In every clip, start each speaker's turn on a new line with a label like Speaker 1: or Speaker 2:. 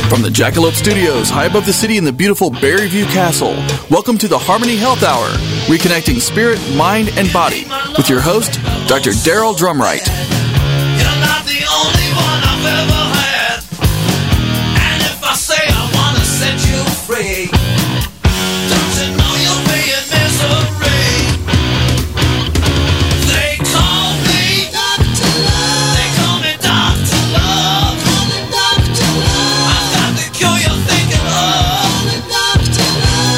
Speaker 1: From the Jackalope Studios, high above the city in the beautiful Berryview Castle, welcome to the Harmony Health Hour, reconnecting spirit, mind, and body, with your host, Dr. Daryl Drumright.
Speaker 2: You're not the only one I've ever had, and if I say I want to set you free, don't you know you'll be in misery? They call me Dr. Love. They call me Dr. Love. Call me Dr. Love. I've got the cure you're thinking of. Call me Dr.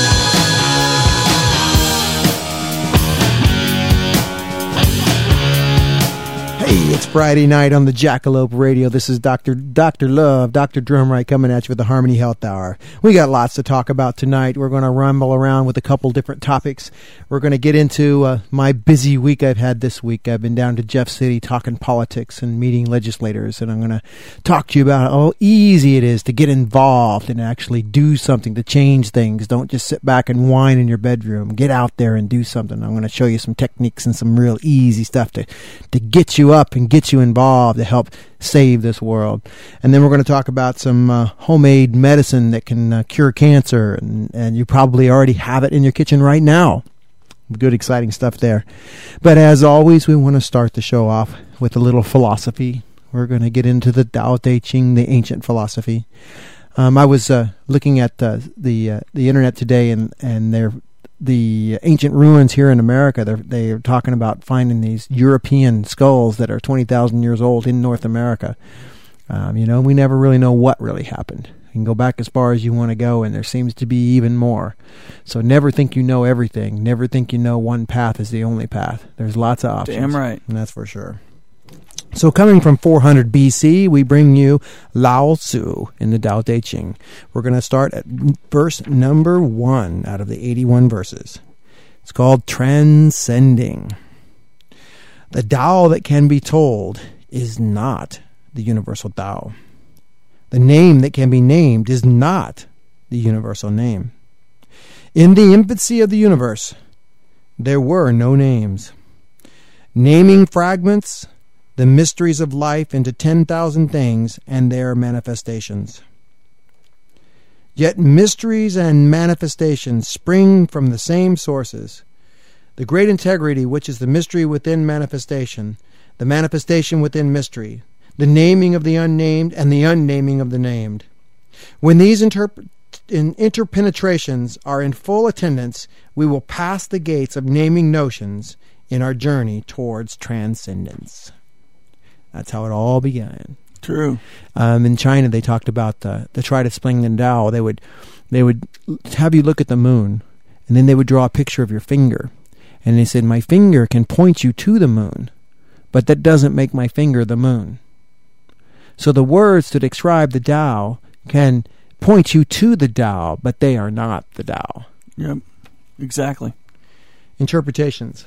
Speaker 2: Love.
Speaker 3: Hey, it's Friday night on the Jackalope Radio. This is Dr. Love, Dr. Drumright coming at you with the Harmony Health Hour. We got lots to talk about tonight. We're going to rumble around with a couple different topics. We're going to get into my busy week I've had this week. I've been down to Jeff City talking politics and meeting legislators, and I'm going to talk to you about how easy it is to get involved and actually do something to change things. Don't just sit back and whine in your bedroom. Get out there and do something. I'm going to show you some techniques and some real easy stuff to get you up and get you involved to help save this world. And then we're going to talk about some homemade medicine that can cure cancer, and you probably already have it in your kitchen right now. Good, exciting stuff there. But as always, we want to start the show off with a little philosophy. We're going to get into the Tao Te Ching, the ancient philosophy. I was looking at the internet today, and the ancient ruins here in America. They're talking about finding these European skulls that are 20,000 years old in North America. We never really know what really happened. You can go back as far as you want to go, and there seems to be even more. So never think you know everything. Never think you know one path is the only path. There's lots of options.
Speaker 1: Damn right.
Speaker 3: And that's for sure. So coming from 400 BC, we bring you Lao Tzu in the Tao Te Ching. We're going to start at verse number 1 out of the 81 verses. It's called Transcending. The Tao that can be told is not the universal Tao. The name that can be named is not the universal name. In the infancy of the universe, there were no names. Naming fragments the mysteries of life into 10,000 things and their manifestations. Yet mysteries and manifestations spring from the same sources. The great integrity, which is the mystery within manifestation, the manifestation within mystery, the naming of the unnamed and the unnaming of the named. When these interpenetrations are in full attendance, we will pass the gates of naming notions in our journey towards transcendence. That's how it all began.
Speaker 1: True.
Speaker 3: In China, they talked about to try to explain the Tao. They would have you look at the moon, and then they would draw a picture of your finger, and they said, "My finger can point you to the moon, but that doesn't make my finger the moon." So the words to describe the Tao can point you to the Tao, but they are not the Tao.
Speaker 1: Yep. Exactly.
Speaker 3: Interpretations.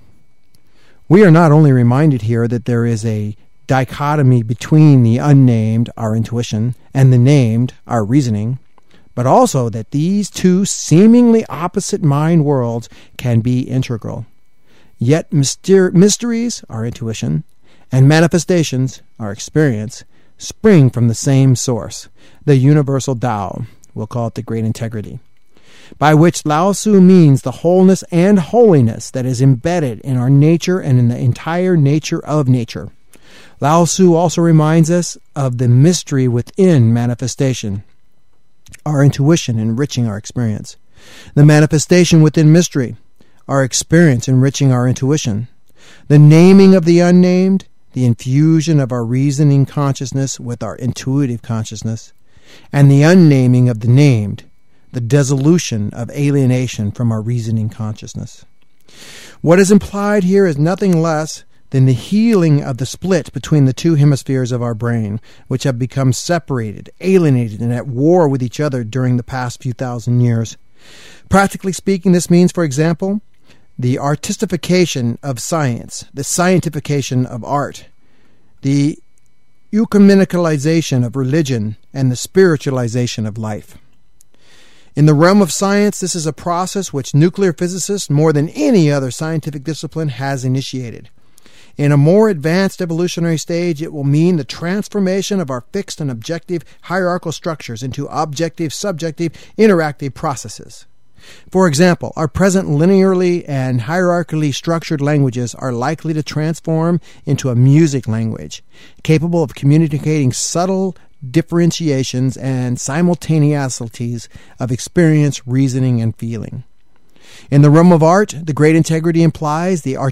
Speaker 3: We are not only reminded here that there is a dichotomy between the unnamed, our intuition, and the named, our reasoning, but also that these two seemingly opposite mind worlds can be integral. Yet mysteries, our intuition, and manifestations, our experience, spring from the same source, the universal Tao, we'll call it the great integrity, by which Lao Tzu means the wholeness and holiness that is embedded in our nature and in the entire nature of nature. Lao Tzu also reminds us of the mystery within manifestation, our intuition enriching our experience, the manifestation within mystery, our experience enriching our intuition, the naming of the unnamed, the infusion of our reasoning consciousness with our intuitive consciousness, and the unnaming of the named, the dissolution of alienation from our reasoning consciousness. What is implied here is nothing less than the healing of the split between the two hemispheres of our brain, which have become separated, alienated, and at war with each other during the past few thousand years. Practically speaking, this means, for example, the artistification of science, the scientification of art, the ecumenicalization of religion, and the spiritualization of life. In the realm of science, this is a process which nuclear physicists, more than any other scientific discipline, has initiated. In a more advanced evolutionary stage, it will mean the transformation of our fixed and objective hierarchical structures into objective, subjective, interactive processes. For example, our present linearly and hierarchically structured languages are likely to transform into a music language, capable of communicating subtle differentiations and simultaneosities of experience, reasoning, and feeling. In the realm of art, the great integrity implies the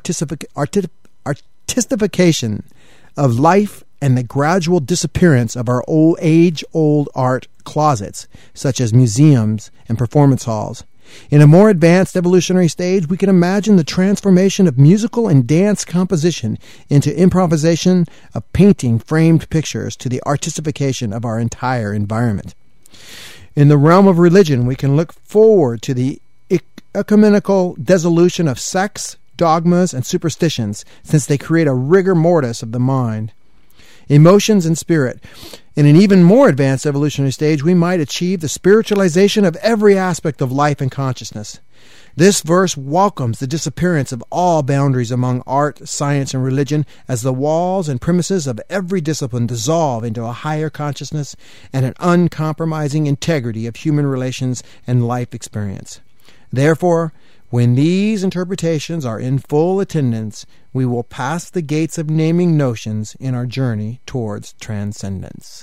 Speaker 3: artistification of life and the gradual disappearance of our age-old art closets, such as museums and performance halls. In a more advanced evolutionary stage, we can imagine the transformation of musical and dance composition into improvisation of painting framed pictures to the artistification of our entire environment. In the realm of religion, we can look forward to the ecumenical dissolution of sects, dogmas, and superstitions, since they create a rigor mortis of the mind, emotions, and spirit. In an even more advanced evolutionary stage, we might achieve the spiritualization of every aspect of life and consciousness. This verse welcomes the disappearance of all boundaries among art, science, and religion, as the walls and premises of every discipline dissolve into a higher consciousness and an uncompromising integrity of human relations and life experience. Therefore, when these interpretations are in full attendance, we will pass the gates of naming notions in our journey towards transcendence.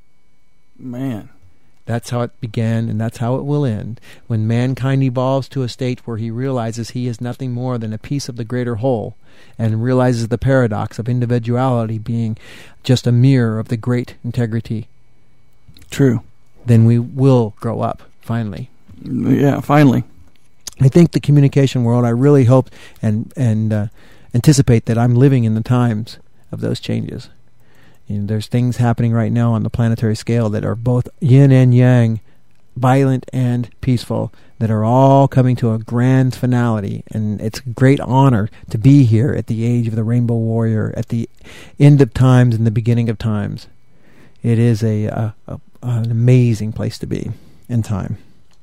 Speaker 1: Man.
Speaker 3: That's how it began, and that's how it will end. When mankind evolves to a state where he realizes he is nothing more than a piece of the greater whole, and realizes the paradox of individuality being just a mirror of the great integrity.
Speaker 1: True.
Speaker 3: Then we will grow up, finally.
Speaker 1: Yeah, finally.
Speaker 3: I think the communication world, I really hope and anticipate that I'm living in the times of those changes. You know, there's things happening right now on the planetary scale that are both yin and yang, violent and peaceful, that are all coming to a grand finality. And it's a great honor to be here at the age of the Rainbow Warrior, at the end of times and the beginning of times. It is an amazing place to be in time.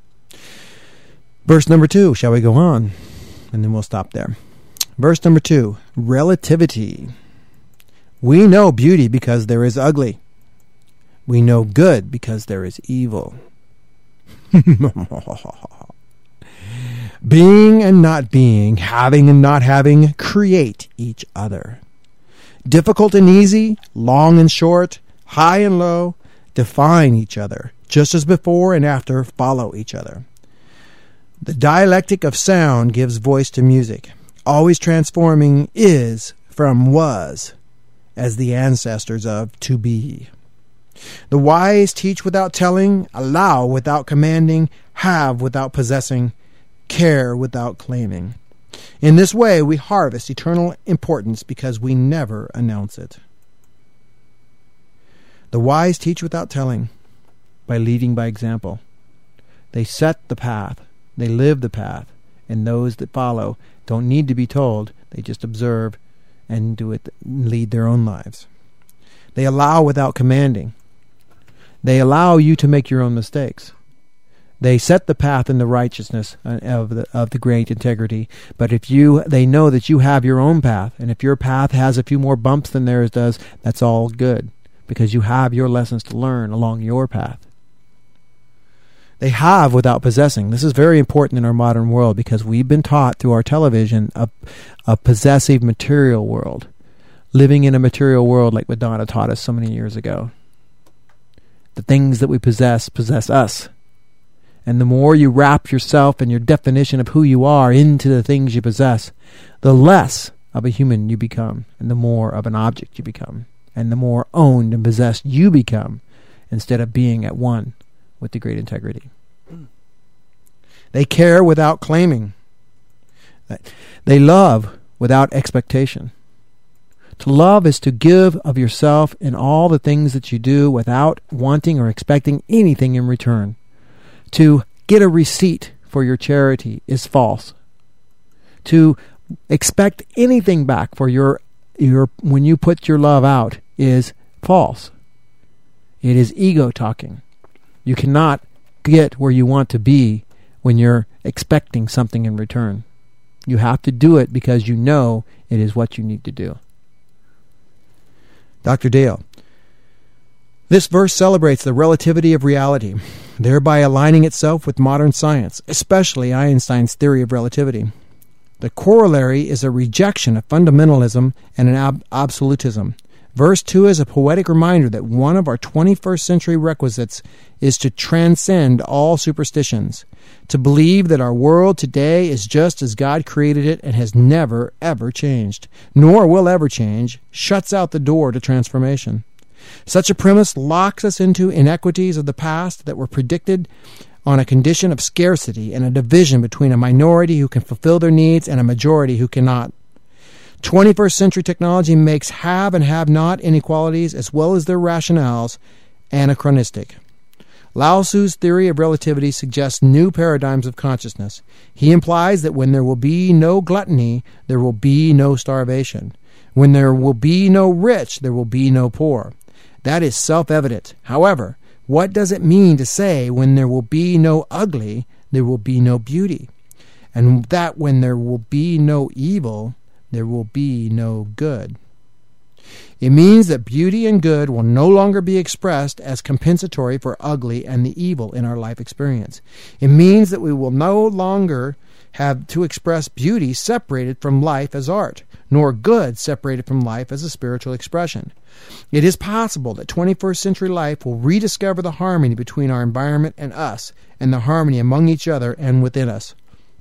Speaker 3: Verse number 2, shall we go on? And then we'll stop there. Verse number 2, relativity. We know beauty because there is ugly. We know good because there is evil. Being and not being, having and not having, create each other. Difficult and easy, long and short, high and low, define each other, just as before and after follow each other. The dialectic of sound gives voice to music, always transforming is from was, as the ancestors of to be. The wise teach without telling, allow without commanding, have without possessing, care without claiming. In this way we harvest eternal importance because we never announce it. The wise teach without telling, by leading by example. They set the path. They live the path, and those that follow don't need to be told. They just observe and do it, lead their own lives. They allow without commanding. They allow you to make your own mistakes. They set the path in the righteousness of the great integrity. But they know that you have your own path, and if your path has a few more bumps than theirs does, that's all good, because you have your lessons to learn along your path. They have without possessing. This is very important in our modern world because we've been taught through our television a possessive material world. Living in a material world like Madonna taught us so many years ago. The things that we possess us. And the more you wrap yourself and your definition of who you are into the things you possess, the less of a human you become, and the more of an object you become, and the more owned and possessed you become, instead of being at one with the great integrity. They care without claiming. They love without expectation. To love is to give of yourself in all the things that you do without wanting or expecting anything in return. To get a receipt for your charity is false. To expect anything back for your when you put your love out is false. It is ego talking. You cannot get where you want to be when you're expecting something in return. You have to do it because you know it is what you need to do. Dr. Dale. This verse celebrates the relativity of reality, thereby aligning itself with modern science, especially Einstein's theory of relativity. The corollary is a rejection of fundamentalism and an absolutism. Verse 2 is a poetic reminder that one of our 21st century requisites is to transcend all superstitions, to believe that our world today is just as God created it and has never, ever changed, nor will ever change, shuts out the door to transformation. Such a premise locks us into inequities of the past that were predicted on a condition of scarcity and a division between a minority who can fulfill their needs and a majority who cannot. 21st century technology makes have and have not inequalities as well as their rationales anachronistic. Lao Tzu's theory of relativity suggests new paradigms of consciousness. He implies that when there will be no gluttony, there will be no starvation. When there will be no rich, there will be no poor. That is self-evident. However, what does it mean to say when there will be no ugly, there will be no beauty? And that when there will be no evil, there will be no good. It means that beauty and good will no longer be expressed as compensatory for ugly and the evil in our life experience. It means that we will no longer have to express beauty separated from life as art, nor good separated from life as a spiritual expression. It is possible that 21st century life will rediscover the harmony between our environment and us, and the harmony among each other and within us.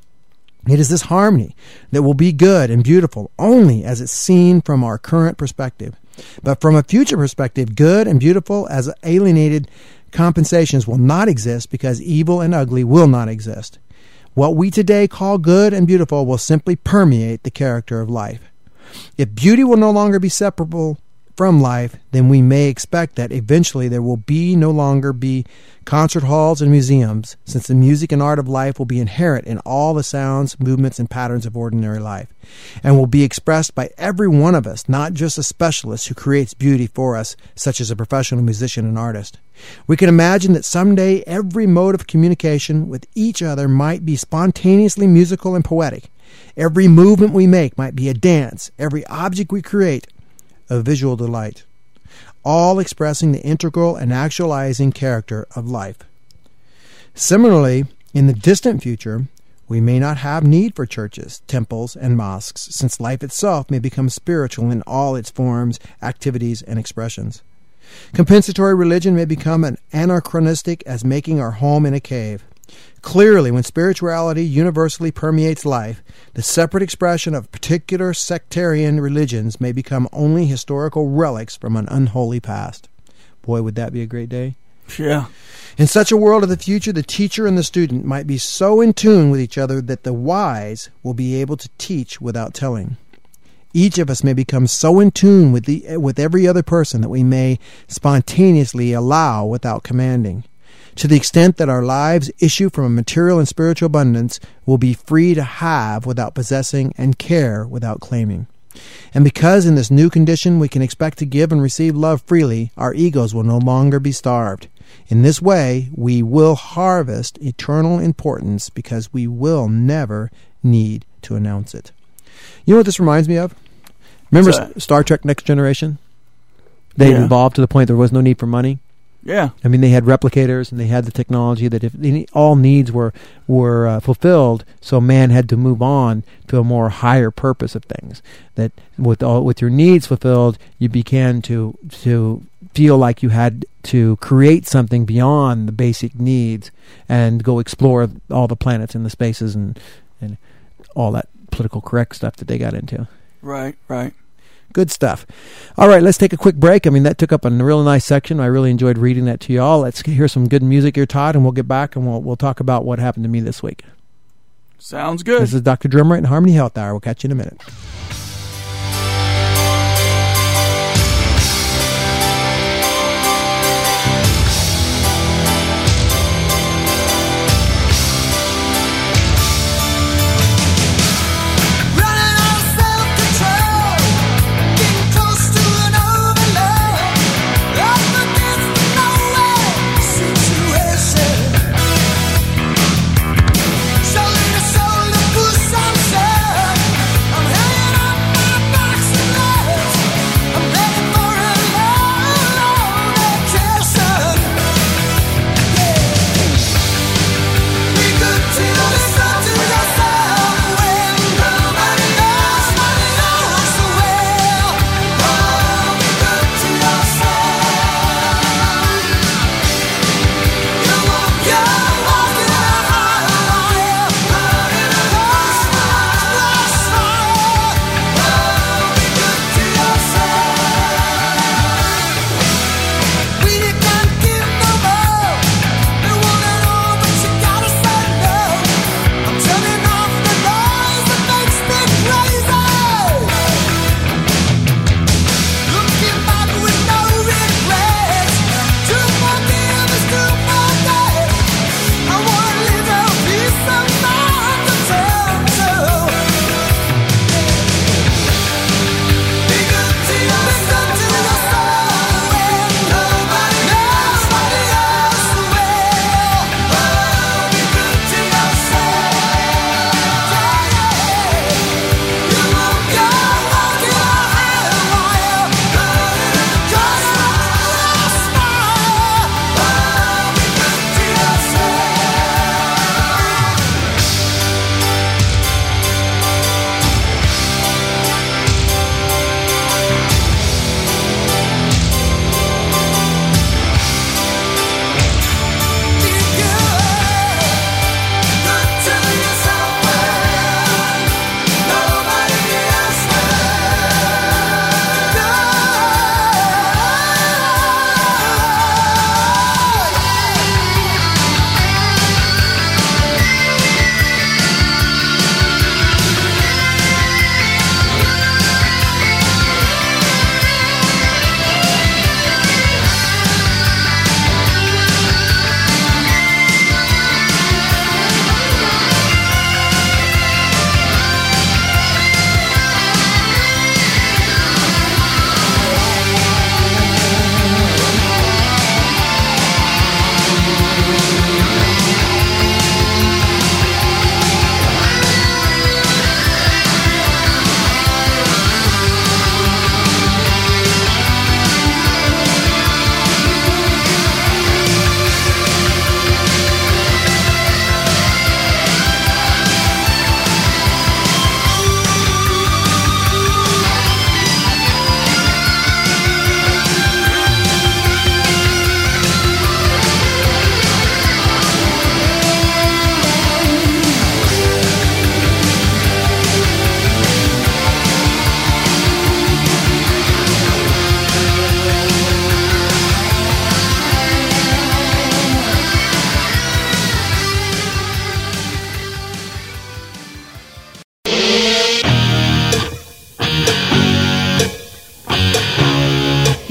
Speaker 3: It is this harmony that will be good and beautiful only as it's seen from our current perspective. But from a future perspective, good and beautiful as alienated compensations will not exist because evil and ugly will not exist. What we today call good and beautiful will simply permeate the character of life. If beauty will no longer be separable from life, then we may expect that eventually there will no longer be concert halls and museums, since the music and art of life will be inherent in all the sounds, movements, and patterns of ordinary life, and will be expressed by every one of us, not just a specialist who creates beauty for us, such as a professional musician and artist. We can imagine that someday every mode of communication with each other might be spontaneously musical and poetic. Every movement we make might be a dance, every object we create a visual delight, all expressing the integral and actualizing character of life. Similarly, in the distant future, we may not have need for churches, temples, and mosques, since life itself may become spiritual in all its forms, activities, and expressions. Compensatory religion may become an anachronistic as making our home in a cave. Clearly, when spirituality universally permeates life, the separate expression of particular sectarian religions may become only historical relics from an unholy past. Boy, would that be a great day.
Speaker 1: Yeah.
Speaker 3: In such a world of the future, the teacher and the student might be so in tune with each other that the wise will be able to teach without telling. Each of us may become so in tune with every other person that we may spontaneously allow without commanding. To the extent that our lives issue from a material and spiritual abundance, we'll be free to have without possessing and care without claiming. And because in this new condition we can expect to give and receive love freely, our egos will no longer be starved. In this way, we will harvest eternal importance because we will never need to announce it. You know what this reminds me of? Remember Star Trek Next Generation? They evolved to the point there was no need for money.
Speaker 1: Yeah.
Speaker 3: I mean, they had replicators and they had the technology that if all needs were fulfilled, so man had to move on to a more higher purpose of things. That with your needs fulfilled, you began to feel like you had to create something beyond the basic needs and go explore all the planets and the spaces and all that political correct stuff that they got into.
Speaker 1: Right, right.
Speaker 3: Good stuff. All right, let's take a quick break. I mean, that took up a real nice section. I really enjoyed reading that to y'all. Let's hear some good music here, Todd, and we'll get back and we'll talk about what happened to me this week.
Speaker 1: Sounds good.
Speaker 3: This is Dr. Drumright and Harmony Health Hour. We'll catch you in a minute.
Speaker 2: Shoulder to shoulder, push on, I'm hanging on.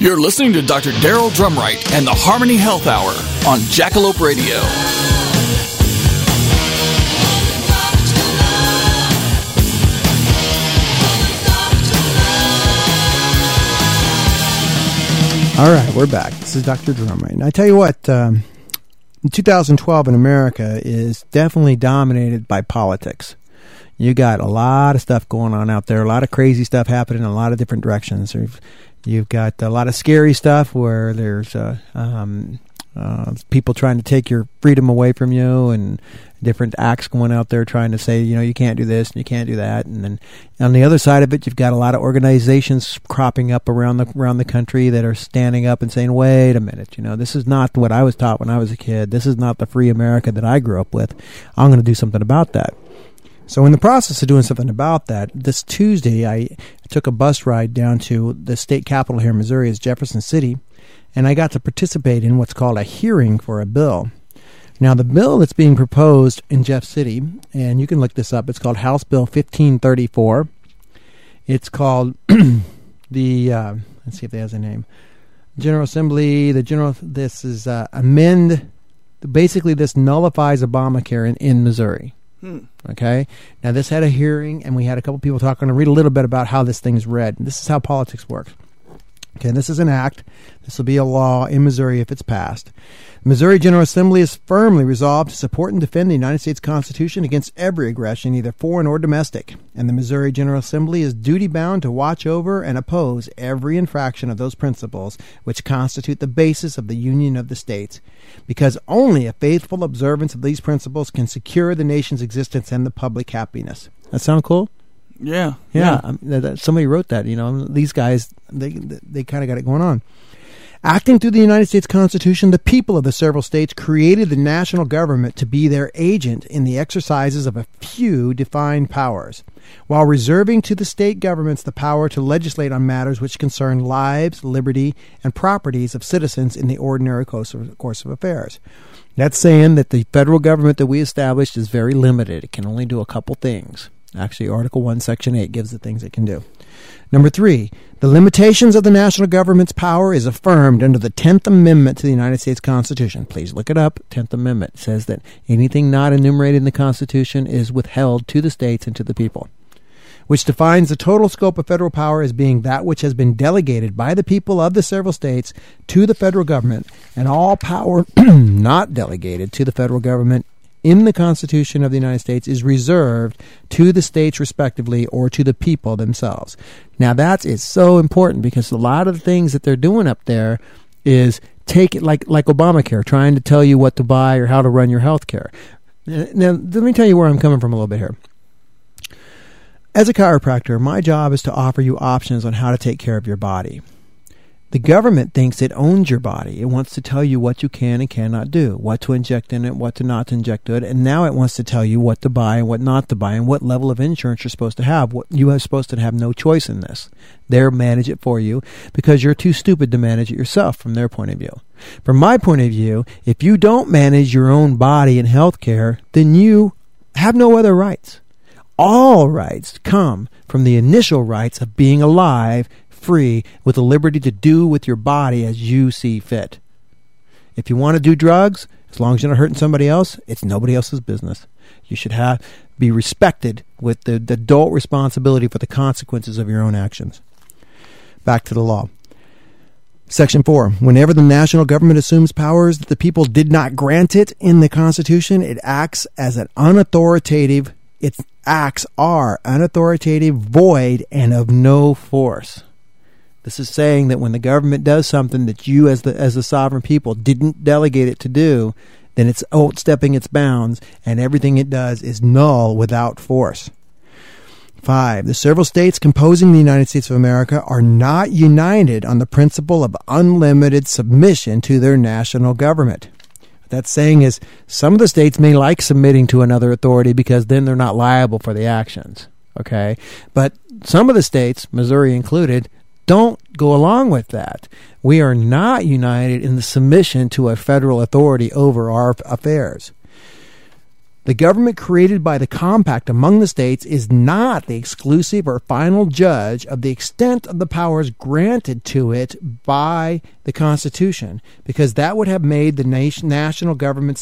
Speaker 1: You're listening to Dr. Daryl Drumright and the Harmony Health Hour on Jackalope Radio.
Speaker 3: All right, we're back. This is Dr. Drumright. And I tell you what, 2012 in America is definitely dominated by politics. You got a lot of stuff going on out there, a lot of crazy stuff happening in a lot of different directions. You've got a lot of scary stuff where there's people trying to take your freedom away from you, and different acts going out there trying to say, you can't do this and you can't do that. And then on the other side of it, you've got a lot of organizations cropping up around the country that are standing up and saying, wait a minute, this is not what I was taught when I was a kid. This is not the free America that I grew up with. I'm going to do something about that. So in the process of doing something about that, this Tuesday I took a bus ride down to the state capital here in Missouri, is Jefferson City, and I got to participate in what's called a hearing for a bill. Now, the bill that's being proposed in Jeff City, and you can look this up, it's called House Bill 1534. It's called let's see if it has a name. General Assembly, this is basically this nullifies Obamacare in Missouri. Okay? Now, this had a hearing, and we had a couple people talking to read a little bit about how this thing's read. This is how politics works. Okay, this is an act. This will be a law in Missouri if it's passed. The Missouri General Assembly is firmly resolved to support and defend the United States Constitution against every aggression, either foreign or domestic. And the Missouri General Assembly is duty-bound to watch over and oppose every infraction of those principles which constitute the basis of the Union of the States, because only a faithful observance of these principles can secure the nation's existence and the public happiness. That sound cool?
Speaker 1: Yeah.
Speaker 3: Somebody wrote that. These guys, they kind of got it going on. Acting through the United States Constitution, the people of the several states created the national government to be their agent in the exercises of a few defined powers, while reserving to the state governments the power to legislate on matters which concern lives, liberty, and properties of citizens in the ordinary course of affairs. That's saying that the federal government that we established is very limited. It can only do a couple things. Actually, Article 1, Section 8 gives the things it can do. Number 3, the limitations of the national government's power is affirmed under the 10th Amendment to the United States Constitution. Please look it up. 10th Amendment says that anything not enumerated in the Constitution is withheld to the states and to the people, which defines the total scope of federal power as being that which has been delegated by the people of the several states to the federal government, and all power not delegated to the federal government in the Constitution of the United States is reserved to the states respectively or to the people themselves. Now that is so important, because a lot of the things that they're doing up there is take it like Obamacare, trying to tell you what to buy or how to run your health care. Now, let me tell you where I'm coming from a little bit here. As a chiropractor, my job is to offer you options on how to take care of your body. The government thinks it owns your body. It wants to tell you what you can and cannot do, what to inject in it, what to not inject in it, and now it wants to tell you what to buy and what not to buy and what level of insurance you're supposed to have. What you are supposed to have no choice in this. They'll manage it for you because you're too stupid to manage it yourself from their point of view. From my point of view, if you don't manage your own body and health care, then you have no other rights. All rights come from the initial rights of being alive, free, with the liberty to do with your body as you see fit. If you want to do drugs, as long as you're not hurting somebody else, it's nobody else's business. You should be respected with the adult responsibility for the consequences of your own actions. Back to the law. Section 4. Whenever the national government assumes powers that the people did not grant it in the Constitution, it acts as an unauthoritative. Its acts are unauthoritative, void, and of no force. This is saying that when the government does something that you as the sovereign people didn't delegate it to do, then it's outstepping its bounds, and everything it does is null without force. 5. The several states composing the United States of America are not united on the principle of unlimited submission to their national government. What that's saying is some of the states may like submitting to another authority because then they're not liable for the actions. Okay? But some of the states, Missouri included, don't go along with that. We are not united in the submission to a federal authority over our affairs. The government created by the compact among the states is not the exclusive or final judge of the extent of the powers granted to it by the Constitution, because that would have made the national government's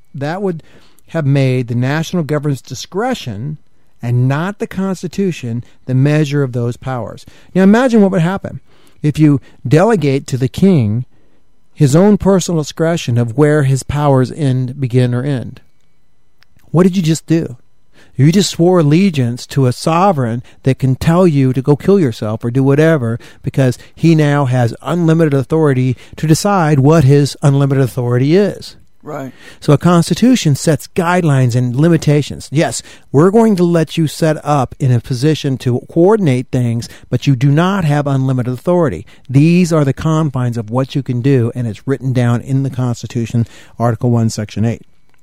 Speaker 3: discretion, and not the Constitution, the measure of those powers. Now imagine what would happen if you delegate to the king his own personal discretion of where his powers begin or end. What did you just do? You just swore allegiance to a sovereign that can tell you to go kill yourself or do whatever, because he now has unlimited authority to decide what his unlimited authority is.
Speaker 1: Right.
Speaker 3: So a constitution sets guidelines and limitations. Yes, we're going to let you set up in a position to coordinate things, but you do not have unlimited authority. These are the confines of what you can do, and it's written down in the Constitution, Article 1, Section 8.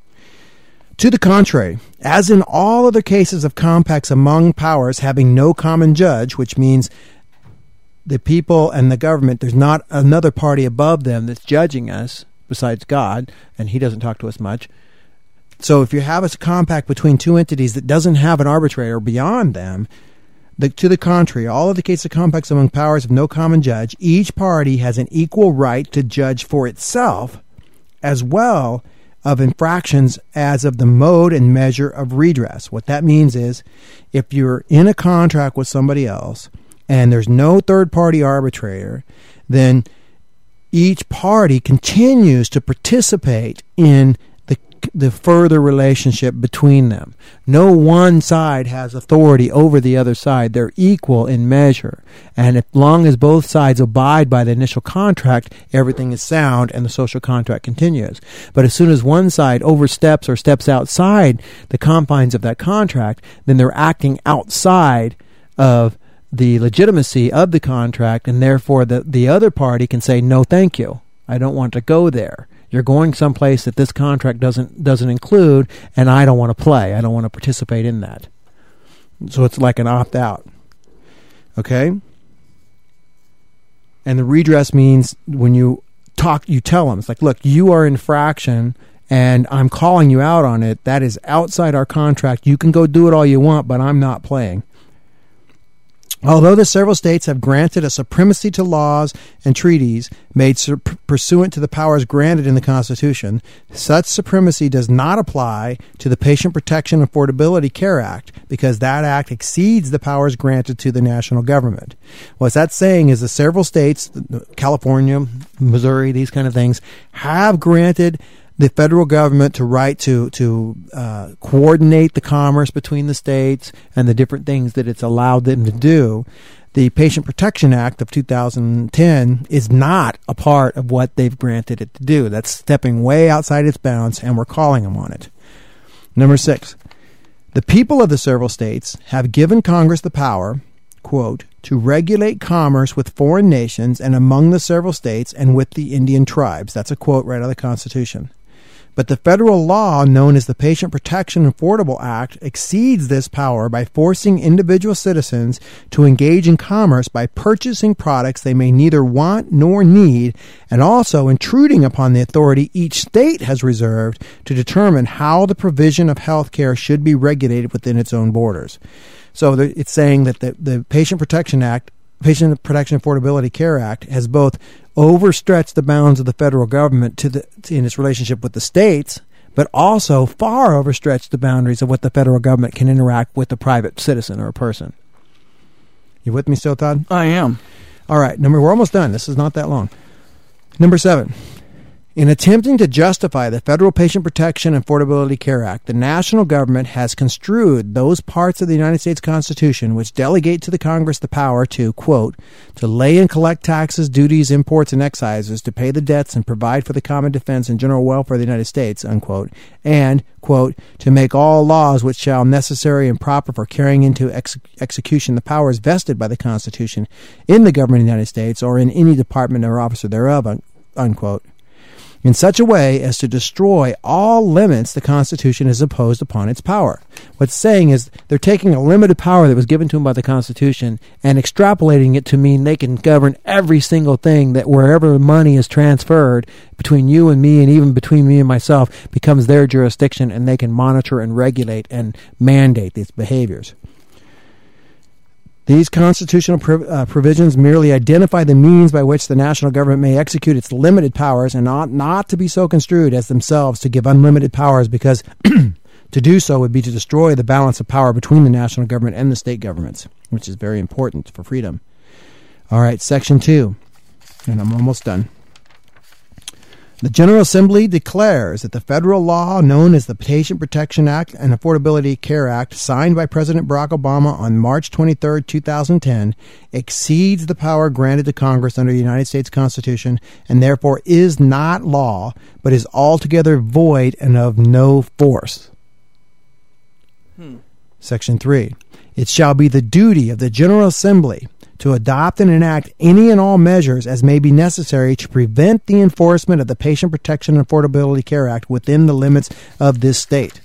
Speaker 3: To the contrary, as in all other cases of compacts among powers having no common judge, which means the people and the government, there's not another party above them that's judging us besides God, and he doesn't talk to us much. So if you have a compact between two entities that doesn't have an arbitrator beyond them, to the contrary, all of the cases of compacts among powers of no common judge, each party has an equal right to judge for itself, as well of infractions as of the mode and measure of redress. What that means is, if you're in a contract with somebody else and there's no third-party arbitrator, then each party continues to participate in the further relationship between them. No one side has authority over the other side. They're equal in measure. And as long as both sides abide by the initial contract, everything is sound and the social contract continues. But as soon as one side oversteps or steps outside the confines of that contract, then they're acting outside of the legitimacy of the contract, and therefore the other party can say, no, thank you. I don't want to go there. You're going someplace that this contract doesn't include, and I don't want to play. I don't want to participate in that. So it's like an opt-out. Okay? And the redress means when you tell them, it's like, look, you are infraction, and I'm calling you out on it. That is outside our contract. You can go do it all you want, but I'm not playing. Although the several states have granted a supremacy to laws and treaties made pursuant to the powers granted in the Constitution, such supremacy does not apply to the Patient Protection and Affordability Care Act, because that act exceeds the powers granted to the national government. What that's saying is the several states, California, Missouri, these kind of things, have granted the federal government to right to coordinate the commerce between the states and the different things that it's allowed them to do. The Patient Protection Act of 2010 is not a part of what they've granted it to do. That's stepping way outside its bounds, and we're calling them on it. Number 6, the people of the several states have given Congress the power, quote, to regulate commerce with foreign nations and among the several states and with the Indian tribes. That's a quote right out of the Constitution. But the federal law known as the Patient Protection and Affordable Act exceeds this power by forcing individual citizens to engage in commerce by purchasing products they may neither want nor need, and also intruding upon the authority each state has reserved to determine how the provision of health care should be regulated within its own borders. So it's saying that the Patient Protection Act, Patient Protection Affordability Care Act, has both overstretched the bounds of the federal government in its relationship with the states, but also far overstretched the boundaries of what the federal government can interact with a private citizen or a person. You with me still, Todd?
Speaker 1: I am.
Speaker 3: All right, we're almost done. This is not that long. Number 7. In attempting to justify the Federal Patient Protection and Affordability Care Act, the national government has construed those parts of the United States Constitution which delegate to the Congress the power to, quote, to lay and collect taxes, duties, imports, and excises, to pay the debts and provide for the common defense and general welfare of the United States, unquote, and, quote, to make all laws which shall necessary and proper for carrying into execution the powers vested by the Constitution in the government of the United States or in any department or officer thereof, unquote. in such a way as to destroy all limits the Constitution has imposed upon its power. What's saying is they're taking a limited power that was given to them by the Constitution and extrapolating it to mean they can govern every single thing, that wherever money is transferred between you and me, and even between me and myself, becomes their jurisdiction, and they can monitor and regulate and mandate these behaviors. These constitutional provisions merely identify the means by which the national government may execute its limited powers, and ought not to be so construed as themselves to give unlimited powers, because to do so would be to destroy the balance of power between the national government and the state governments, which is very important for freedom. All right, Section 2, and I'm almost done. The General Assembly declares that the federal law known as the Patient Protection Act and Affordability Care Act, signed by President Barack Obama on March 23, 2010, exceeds the power granted to Congress under the United States Constitution, and therefore is not law, but is altogether void and of no force. Section 3. It shall be the duty of the General Assembly to adopt and enact any and all measures as may be necessary to prevent the enforcement of the Patient Protection and Affordability Care Act within the limits of this state.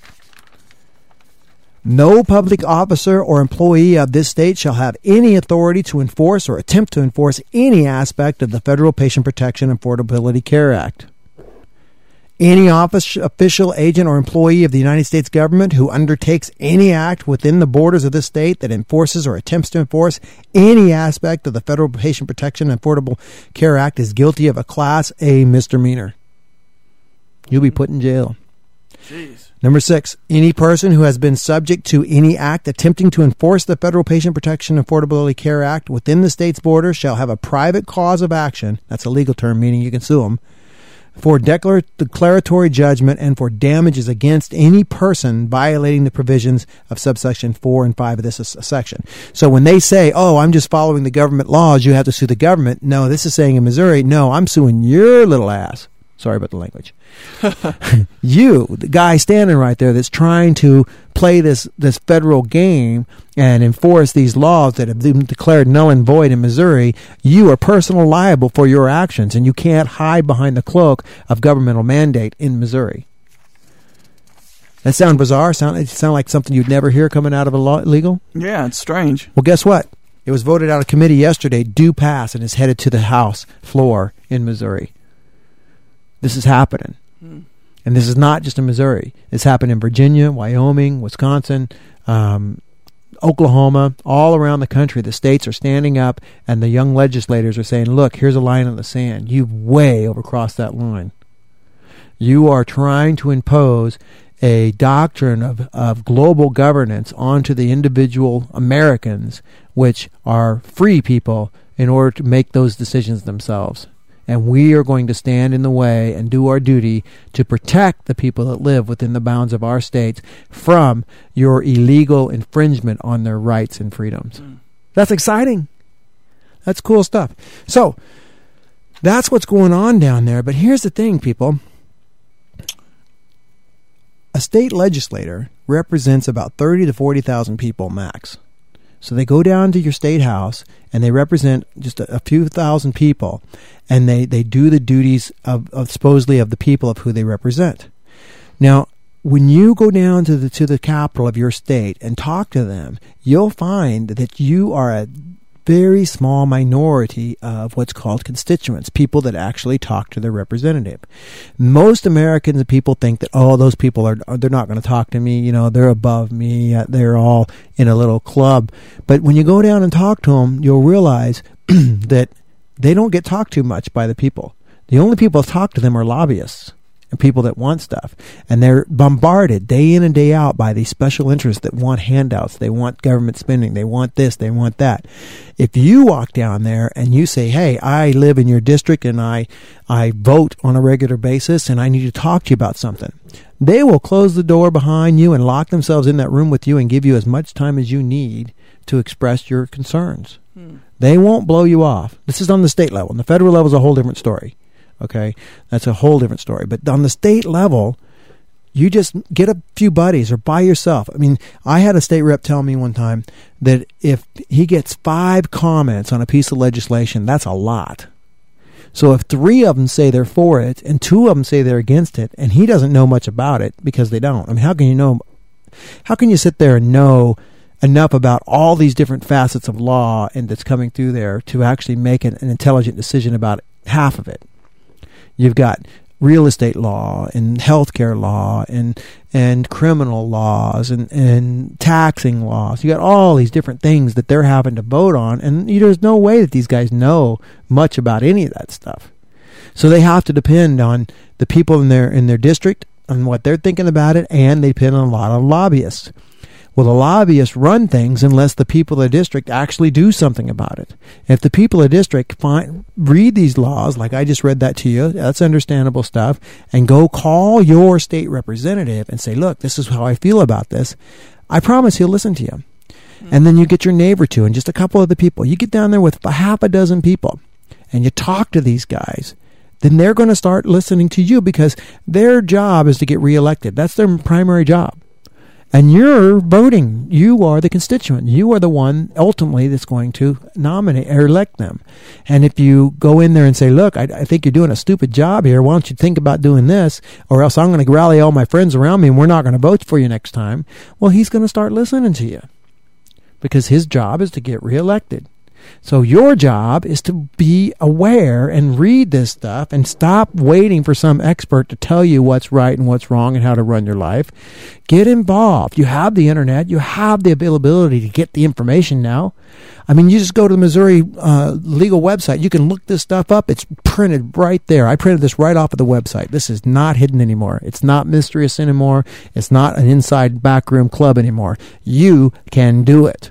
Speaker 3: No public officer or employee of this state shall have any authority to enforce or attempt to enforce any aspect of the Federal Patient Protection and Affordability Care Act. Any office, official, agent, or employee of the United States government who undertakes any act within the borders of this state that enforces or attempts to enforce any aspect of the Federal Patient Protection and Affordable Care Act is guilty of a Class A misdemeanor. You'll be put in jail.
Speaker 1: Jeez.
Speaker 3: Number 6, any person who has been subject to any act attempting to enforce the Federal Patient Protection and Affordability Care Act within the state's borders shall have a private cause of action, that's a legal term meaning you can sue them, for declaratory judgment and for damages against any person violating the provisions of subsection 4 and 5 of this section. So when they say, oh, I'm just following the government laws, you have to sue the government. No, this is saying in Missouri, no, I'm suing your little ass. Sorry about the language. You, the guy standing right there that's trying to play this federal game and enforce these laws that have been declared null and void in Missouri, you are personally liable for your actions, and you can't hide behind the cloak of governmental mandate in Missouri. That sound bizarre? Sound like something you'd never hear coming out of a legal?
Speaker 1: Yeah, it's strange.
Speaker 3: Well, guess what? It was voted out of committee yesterday, due pass, and is headed to the House floor in Missouri. This is happening. And this is not just in Missouri. It's happened in Virginia, Wyoming, Wisconsin, Oklahoma, all around the country. The states are standing up, and the young legislators are saying, look, here's a line in the sand. You've way overcrossed that line. You are trying to impose a doctrine of global governance onto the individual Americans, which are free people, in order to make those decisions themselves. And we are going to stand in the way and do our duty to protect the people that live within the bounds of our states from your illegal infringement on their rights and freedoms. That's exciting. That's cool stuff. So, that's what's going on down there. But here's the thing, people. A state legislator represents about 30 to 40,000 people max. So they go down to your state house and they represent just a few thousand people, and they do the duties of supposedly of the people of who they represent. Now, when you go down to the capital of your state and talk to them, you'll find that you are a very small minority of what's called constituents, people that actually talk to their representative. Most Americans and people think that, oh, those people they're not going to talk to me, they're above me, they're all in a little club. But when you go down and talk to them, you'll realize that they don't get talked to much by the people. The only people that talk to them are lobbyists and people that want stuff. And they're bombarded day in and day out by these special interests that want handouts. They want government spending. They want this. They want that. If you walk down there and you say, hey, I live in your district and I vote on a regular basis and I need to talk to you about something, they will close the door behind you and lock themselves in that room with you and give you as much time as you need to express your concerns. They won't blow you off. This is on the state level. And the federal level is a whole different story. Okay, that's a whole different story. But on the state level, you just get a few buddies or by yourself. I mean, I had a state rep tell me one time that if he gets 5 comments on a piece of legislation, that's a lot. So if 3 of them say they're for it and 2 of them say they're against it, and he doesn't know much about it because they don't. I mean, how can you know? How can you sit there and know enough about all these different facets of law and that's coming through there to actually make an intelligent decision about half of it? You've got real estate law and healthcare law and criminal laws and taxing laws. You got all these different things that they're having to vote on, and there's no way that these guys know much about any of that stuff. So they have to depend on the people in their district and what they're thinking about it, and they depend on a lot of lobbyists. Well, the lobbyists run things unless the people of the district actually do something about it. If the people of the district read these laws, like I just read that to you, that's understandable stuff, and go call your state representative and say, look, this is how I feel about this, I promise he'll listen to you. And then you get your neighbor to, and just a couple of the people. You get down there with half a dozen people, and you talk to these guys. Then they're going to start listening to you because their job is to get reelected. That's their primary job. And you're voting. You are the constituent. You are the one ultimately that's going to nominate or elect them. And if you go in there and say, look, I think you're doing a stupid job here. Why don't you think about doing this? Or else I'm going to rally all my friends around me and we're not going to vote for you next time. Well, he's going to start listening to you because his job is to get reelected. So your job is to be aware and read this stuff and stop waiting for some expert to tell you what's right and what's wrong and how to run your life. Get involved. You have the internet. You have the availability to get the information now. I mean, you just go to the Missouri legal website. You can look this stuff up. It's printed right there. I printed this right off of the website. This is not hidden anymore. It's not mysterious anymore. It's not an inside backroom club anymore. You can do it.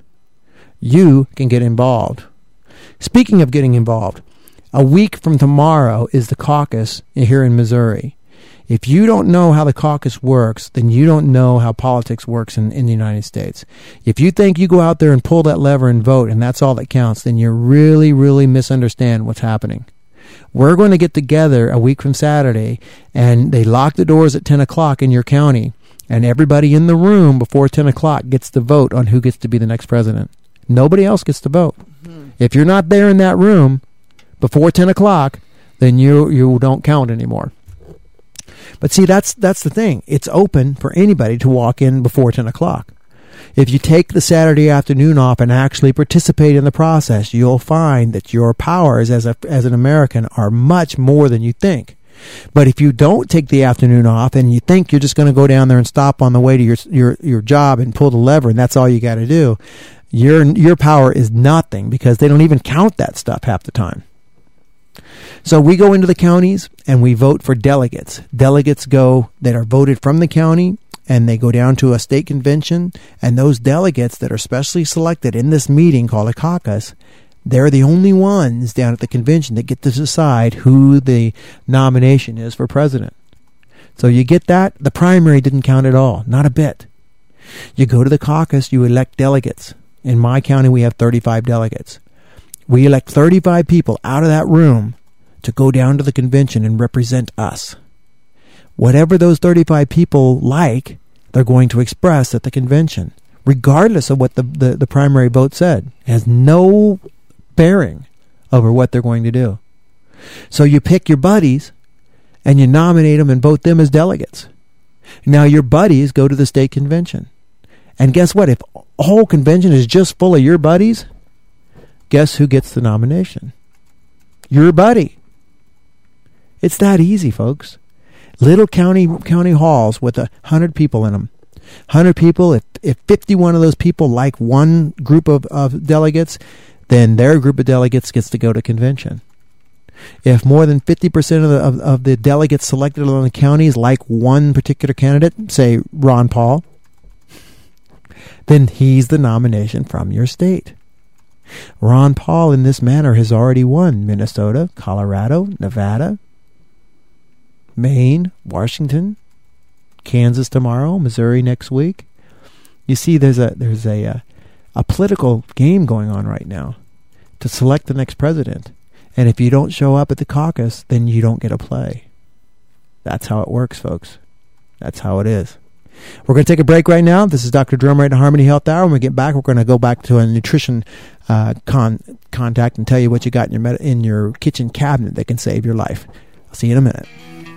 Speaker 3: You can get involved. Speaking of getting involved, a week from tomorrow is the caucus here in Missouri. If you don't know how the caucus works, then you don't know how politics works in the United States. If you think you go out there and pull that lever and vote and that's all that counts, then you really, really misunderstand what's happening. We're going to get together a week from Saturday, and they lock the doors at 10 o'clock in your county, and everybody in the room before 10 o'clock gets to vote on who gets to be the next president. Nobody else gets to vote. If you're not there in that room before 10 o'clock, then you don't count anymore. But see, that's the thing. It's open for anybody to walk in before 10 o'clock. If you take the Saturday afternoon off and actually participate in the process, you'll find that your powers as an American are much more than you think. But if you don't take the afternoon off and you think you're just going to go down there and stop on the way to your job and pull the lever and that's all you got to do, your power is nothing because they don't even count that stuff half the time. So we go into the counties and we vote for delegates. Delegates that are voted from the county, and they go down to a state convention, and those delegates that are specially selected in this meeting called a caucus, they're the only ones down at the convention that get to decide who the nomination is for president. So you get that? The primary didn't count at all, not a bit. You go to the caucus, you elect delegates. In my county, we have 35 delegates. We elect 35 people out of that room to go down to the convention and represent us. Whatever those 35 people like, they're going to express at the convention, regardless of what the primary vote said. It has no bearing over what they're going to do. So you pick your buddies, and you nominate them and vote them as delegates. Now your buddies go to the state convention. And guess what? If a whole convention is just full of your buddies, guess who gets the nomination? Your buddy. It's that easy, folks. Little county halls with 100 people in them. 100 people, if 51 of those people like one group of delegates, then their group of delegates gets to go to convention. If more than 50% of the delegates selected on the counties like one particular candidate, say Ron Paul, then he's the nomination from your state. Ron Paul, in this manner, has already won Minnesota, Colorado, Nevada, Maine, Washington, Kansas tomorrow, Missouri next week. You see, there's a political game going on right now to select the next president. And if you don't show up at the caucus, then you don't get a play. That's how it works, folks. That's how it is. We're going to take a break right now. This is Dr. Drumright at Harmony Health Hour. When we get back, we're going to go back to a nutrition contact and tell you what you got in your kitchen cabinet that can save your life. I'll see you in a minute.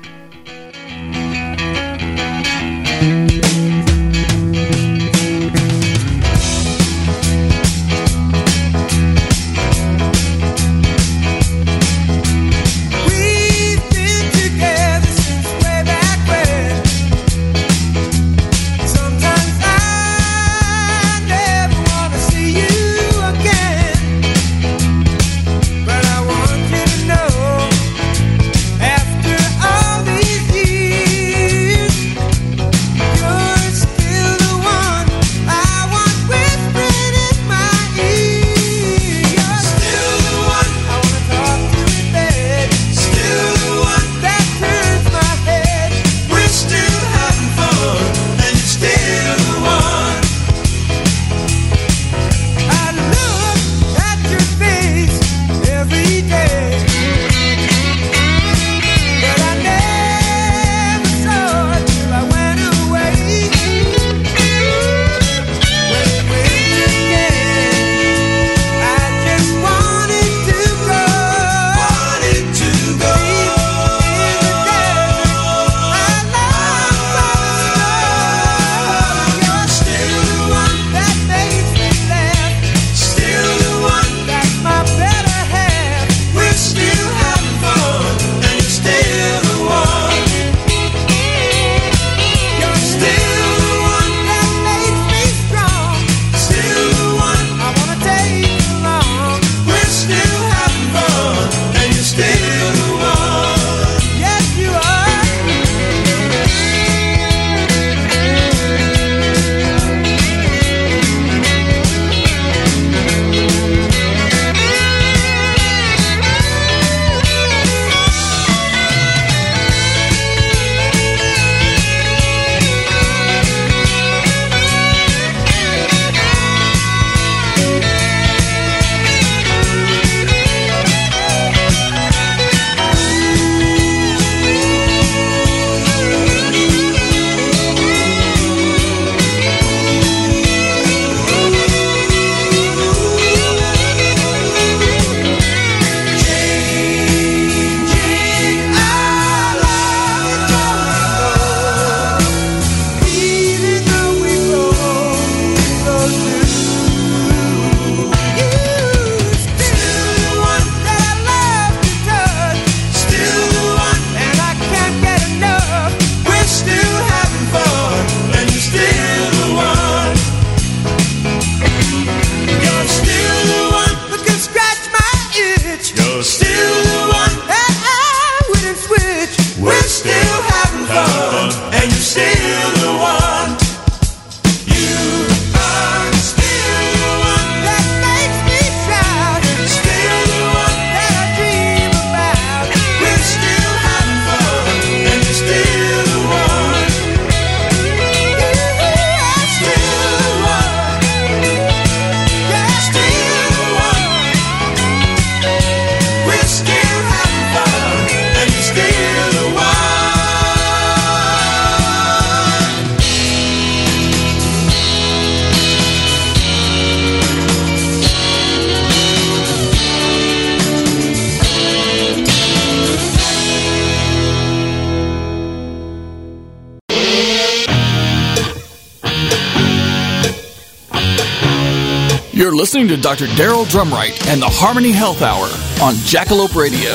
Speaker 1: You're listening to Dr. Daryl Drumright and the Harmony Health Hour on Jackalope Radio.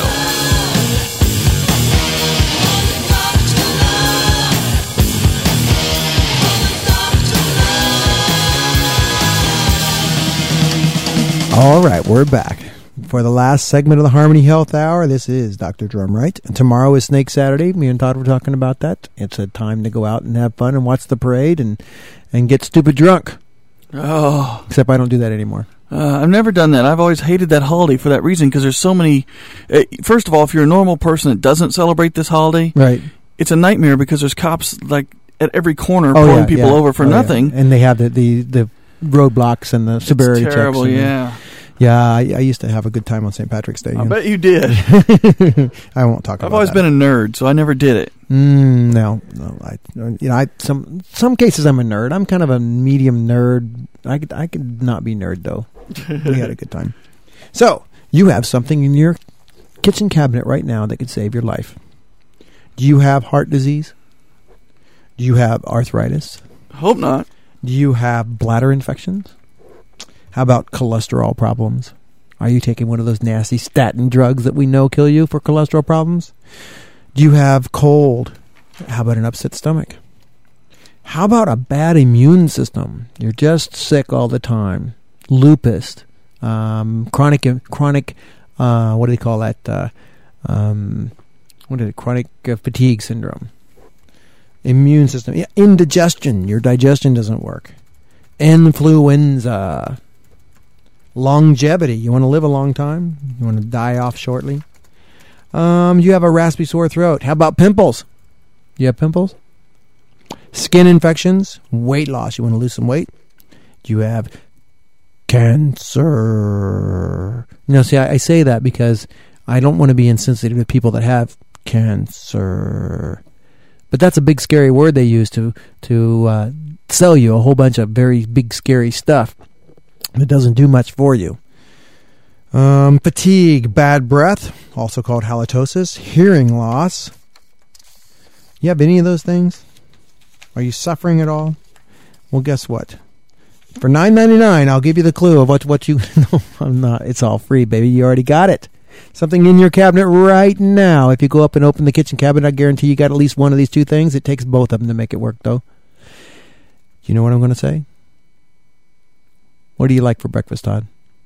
Speaker 3: All right, we're back. For the last segment of the Harmony Health Hour, this is Dr. Drumright. And tomorrow is Snake Saturday. Me and Todd were talking about that. It's a time to go out and have fun and watch the parade and get stupid drunk.
Speaker 1: Oh.
Speaker 3: Except I don't do that anymore.
Speaker 1: I've never done that. I've always hated that holiday for that reason because there's so many... first of all, if you're a normal person that doesn't celebrate this holiday,
Speaker 3: right,
Speaker 1: it's a nightmare because there's cops like at every corner pulling people over for nothing.
Speaker 3: Yeah. And they have the roadblocks and the severity checks.
Speaker 1: It's terrible,
Speaker 3: and,
Speaker 1: yeah.
Speaker 3: Yeah, I used to have a good time on St. Patrick's Day.
Speaker 1: I bet you did.
Speaker 3: I won't talk about
Speaker 1: I've always
Speaker 3: that.
Speaker 1: been a nerd, so I never did it.
Speaker 3: No. Some cases I'm a nerd. I'm kind of a medium nerd. I could not be nerd though. We had a good time. So you have something in your kitchen cabinet right now that could save your life. Do you have heart disease? Do you have arthritis?
Speaker 1: Hope not.
Speaker 3: Do you have bladder infections? How about cholesterol problems? Are you taking one of those nasty statin drugs that we know kill you for cholesterol problems? Do you have cold? How about an upset stomach? How about a bad immune system? You're just sick all the time. Lupus, chronic. What do they call that? Chronic fatigue syndrome. Immune system. Yeah, indigestion. Your digestion doesn't work. Influenza. Longevity. You want to live a long time? You want to die off shortly? You have a raspy sore throat. How about pimples? You have pimples? Skin infections. Weight loss. You want to lose some weight? Do you have cancer? See, I say that because I don't want to be insensitive to people that have cancer. But that's a big, scary word they use to sell you a whole bunch of very big, scary stuff. It doesn't do much for you. Fatigue, bad breath, also called halitosis, hearing loss. You have any of those things? Are you suffering at all? Well, guess what? For $9.99, I'll give you the clue of what you... No, I'm not. It's all free, baby. You already got it. Something in your cabinet right now. If you go up and open the kitchen cabinet, I guarantee you got at least one of these two things. It takes both of them to make it work, though. You know what I'm going to say? What do you like for breakfast, Todd?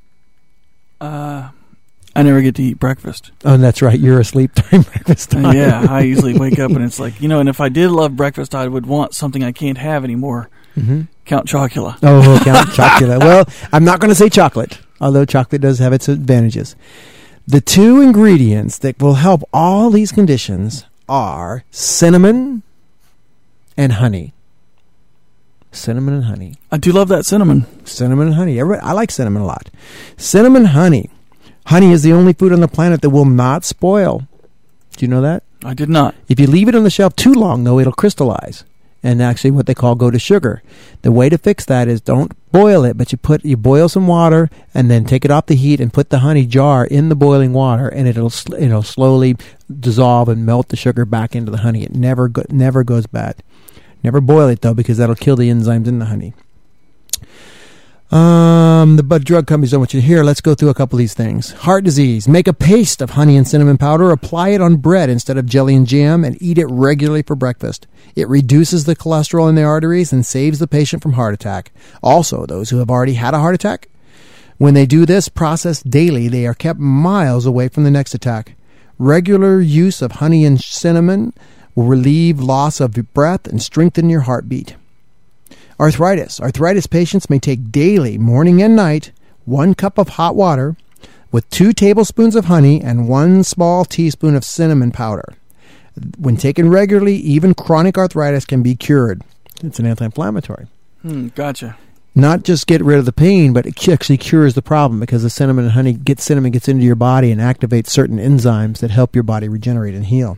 Speaker 1: I never get to eat breakfast.
Speaker 3: Oh, that's right. You're asleep during breakfast time.
Speaker 1: Yeah, I usually wake up and it's like, and if I did love breakfast, I would want something I can't have anymore. Mm-hmm. Count Chocula.
Speaker 3: Oh, Count Chocula. Well, I'm not going to say chocolate, although chocolate does have its advantages. The two ingredients that will help all these conditions are cinnamon and honey. Cinnamon and honey.
Speaker 1: I do love that cinnamon.
Speaker 3: Cinnamon and honey. I like cinnamon a lot. Cinnamon, honey. Honey is the only food on the planet that will not spoil. Do you know that?
Speaker 1: I did not.
Speaker 3: If you leave it on the shelf too long, though, it'll crystallize. And actually what they call go to sugar. The way to fix that is don't boil it, but you boil some water and then take it off the heat and put the honey jar in the boiling water, and it'll slowly dissolve and melt the sugar back into the honey. It never goes bad. Never boil it, though, because that'll kill the enzymes in the honey. The drug companies don't want you to hear. Let's go through a couple of these things. Heart disease. Make a paste of honey and cinnamon powder. Apply it on bread instead of jelly and jam, and eat it regularly for breakfast. It reduces the cholesterol in the arteries and saves the patient from heart attack. Also, those who have already had a heart attack, when they do this process daily, they are kept miles away from the next attack. Regular use of honey and cinnamon will relieve loss of breath and strengthen your heartbeat. Arthritis. Arthritis patients may take daily, morning and night, 1 cup of hot water with 2 tablespoons of honey and 1 small teaspoon of cinnamon powder. When taken regularly, even chronic arthritis can be cured. It's an anti-inflammatory.
Speaker 1: Gotcha.
Speaker 3: Not just get rid of the pain, but it actually cures the problem because the cinnamon and honey gets into your body and activates certain enzymes that help your body regenerate and heal.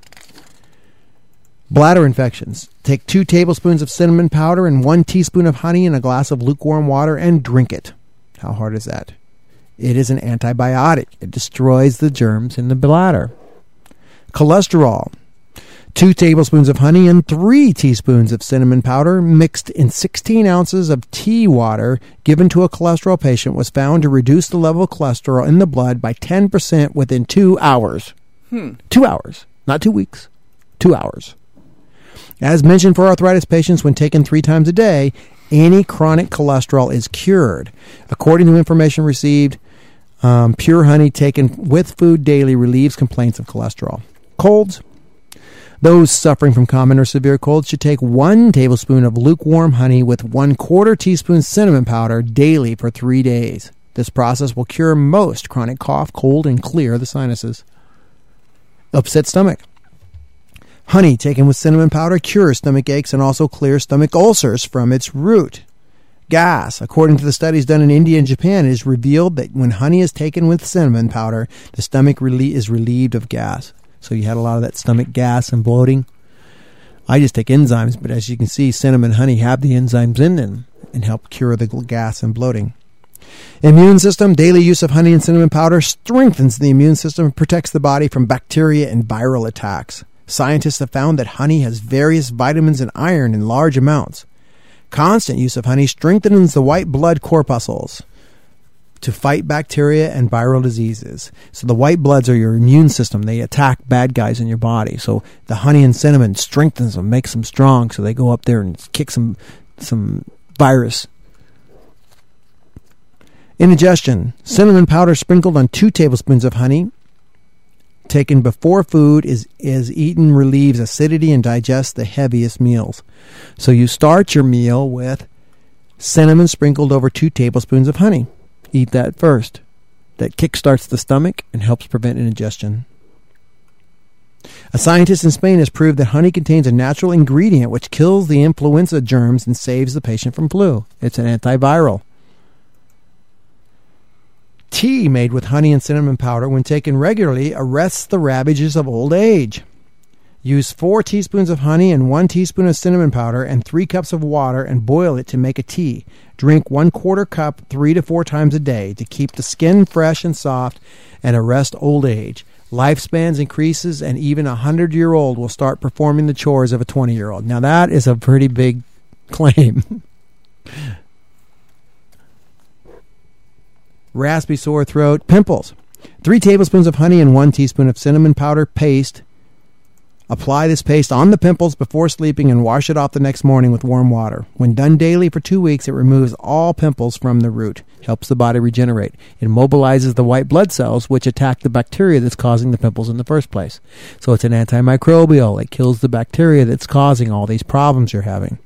Speaker 3: Bladder infections. Take 2 tablespoons of cinnamon powder and 1 teaspoon of honey in a glass of lukewarm water and drink it. How hard is that? It is an antibiotic. It destroys the germs in the bladder. Cholesterol. 2 tablespoons of honey and 3 teaspoons of cinnamon powder mixed in 16 ounces of tea water given to a cholesterol patient was found to reduce the level of cholesterol in the blood by 10% within 2 hours. 2 hours. Not 2 weeks. 2 hours. As mentioned for arthritis patients, when taken 3 times a day, any chronic cholesterol is cured. According to information received, pure honey taken with food daily relieves complaints of cholesterol. Colds. Those suffering from common or severe colds should take 1 tablespoon of lukewarm honey with 1/4 teaspoon cinnamon powder daily for 3 days. This process will cure most chronic cough, cold, and clear the sinuses. Upset stomach. Honey taken with cinnamon powder cures stomach aches and also clears stomach ulcers from its root. gas. According to the studies done in India and Japan, it is revealed that when honey is taken with cinnamon powder, the stomach is relieved of gas. So you had a lot of that stomach gas and bloating. I just take enzymes, but as you can see, cinnamon and honey have the enzymes in them and help cure the gas and bloating. Immune system. Daily use of honey and cinnamon powder strengthens the immune system and protects the body from bacteria and viral attacks. Scientists have found that honey has various vitamins and iron in large amounts. Constant use of honey strengthens the white blood corpuscles to fight bacteria and viral diseases. So the white bloods are your immune system. They attack bad guys in your body. So the honey and cinnamon strengthens them, makes them strong, so they go up there and kick some virus. Indigestion. Cinnamon powder sprinkled on 2 tablespoons of honey taken before food is eaten relieves acidity and digests the heaviest meals. So you start your meal with cinnamon sprinkled over 2 tablespoons of honey. Eat that first. That kickstarts the stomach and helps prevent indigestion. A scientist in Spain has proved that honey contains a natural ingredient which kills the influenza germs and saves the patient from flu. It's an antiviral. Tea made with honey and cinnamon powder, when taken regularly, arrests the ravages of old age. Use 4 teaspoons of honey and 1 teaspoon of cinnamon powder and 3 cups of water and boil it to make a tea. Drink 1/4 cup 3 to 4 times a day to keep the skin fresh and soft and arrest old age. Lifespans increases, and even a 100-year-old will start performing the chores of a 20-year-old. Now that is a pretty big claim. Raspy, sore throat, pimples. 3 tablespoons of honey and 1 teaspoon of cinnamon powder paste. Apply this paste on the pimples before sleeping and wash it off the next morning with warm water. When done daily for 2 weeks, it removes all pimples from the root. Helps the body regenerate. It mobilizes the white blood cells, which attack the bacteria that's causing the pimples in the first place. So it's an antimicrobial. It kills the bacteria that's causing all these problems you're having.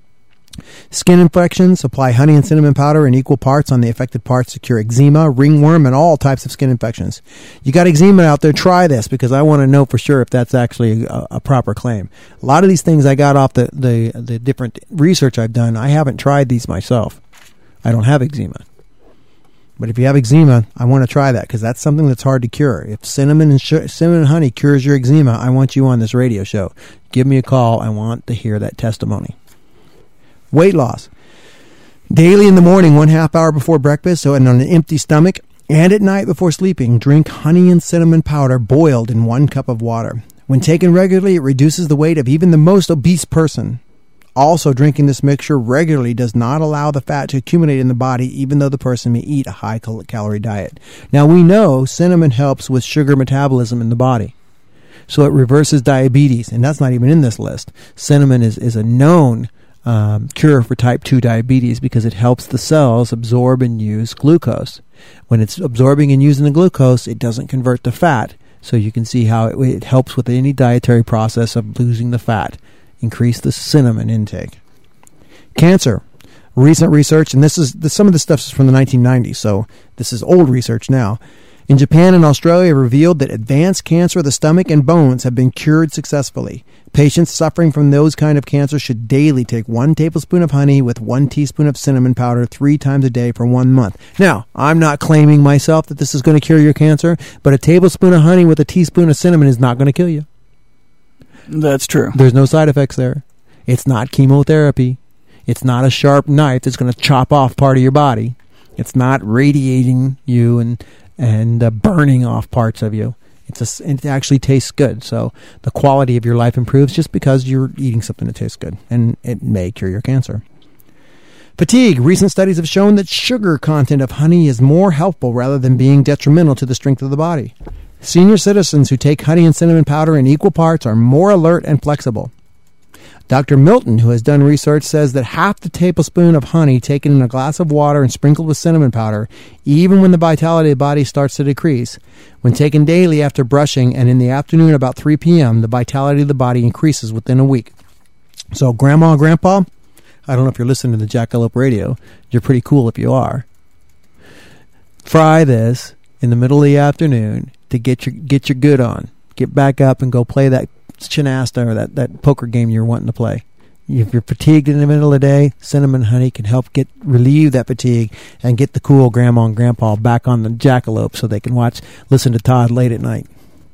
Speaker 3: Skin infections. Apply honey and cinnamon powder in equal parts on the affected parts to cure eczema, ringworm, and all types of skin infections. You got eczema out there, try this, because I want to know for sure if that's actually a proper claim. A lot of these things I got off the different research I've done. I haven't tried these myself. I don't have eczema. But if you have eczema, I want to try that, because that's something that's hard to cure. If cinnamon and honey cures your eczema, I want you on this radio show. Give me a call. I want to hear that testimony. Weight loss. Daily in the morning, 1/2 hour before breakfast, so and on an empty stomach, and at night before sleeping, drink honey and cinnamon powder boiled in 1 cup of water. When taken regularly, it reduces the weight of even the most obese person. Also, drinking this mixture regularly does not allow the fat to accumulate in the body, even though the person may eat a high-calorie diet. Now, we know cinnamon helps with sugar metabolism in the body. So it reverses diabetes, and that's not even in this list. Cinnamon is a known cure for type 2 diabetes because it helps the cells absorb and use glucose. When it's absorbing and using the glucose, it doesn't convert to fat. So you can see how it helps with any dietary process of losing the fat. Increase the cinnamon intake. Cancer. Recent research, and some of this stuff is from the 1990s, so this is old research now. In Japan and Australia, revealed that advanced cancer of the stomach and bones have been cured successfully. Patients suffering from those kind of cancer should daily take 1 tablespoon of honey with 1 teaspoon of cinnamon powder 3 times a day for 1 month. Now, I'm not claiming myself that this is going to cure your cancer, but a tablespoon of honey with a teaspoon of cinnamon is not going to kill you.
Speaker 1: That's true.
Speaker 3: There's no side effects there. It's not chemotherapy. It's not a sharp knife that's going to chop off part of your body. It's not radiating you and burning off parts of you. It actually tastes good. So the quality of your life improves just because you're eating something that tastes good, and it may cure your cancer. Fatigue. Recent studies have shown that sugar content of honey is more helpful rather than being detrimental to the strength of the body. Senior citizens who take honey and cinnamon powder in equal parts are more alert and flexible. Dr. Milton, who has done research, says that half the tablespoon of honey taken in a glass of water and sprinkled with cinnamon powder, even when the vitality of the body starts to decrease, when taken daily after brushing and in the afternoon about 3 p.m., the vitality of the body increases within a week. So Grandma and Grandpa, I don't know if you're listening to the Jackalope Radio. You're pretty cool if you are. Try this in the middle of the afternoon to get your good on. Get back up and go play that Chinasta or that poker game you're wanting to play. If you're fatigued in the middle of the day, cinnamon honey can help relieve that fatigue and get the cool grandma and grandpa back on the jackalope so they can listen to Todd late at night.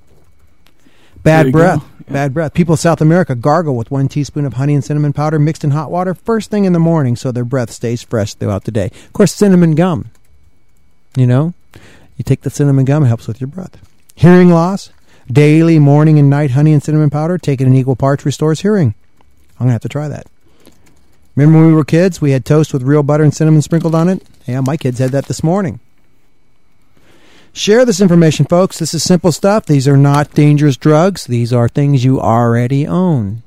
Speaker 3: Bad breath.
Speaker 1: Yeah.
Speaker 3: Bad breath. People in South America gargle with 1 teaspoon of honey and cinnamon powder mixed in hot water first thing in the morning so their breath stays fresh throughout the day. Of course, cinnamon gum. You take the cinnamon gum, it helps with your breath. Hearing loss. Daily, morning, and night honey and cinnamon powder taken in equal parts restores hearing. I'm going to have to try that. Remember when we were kids, we had toast with real butter and cinnamon sprinkled on it? Yeah, my kids had that this morning. Share this information, folks. This is simple stuff. These are not dangerous drugs. These are things you already own.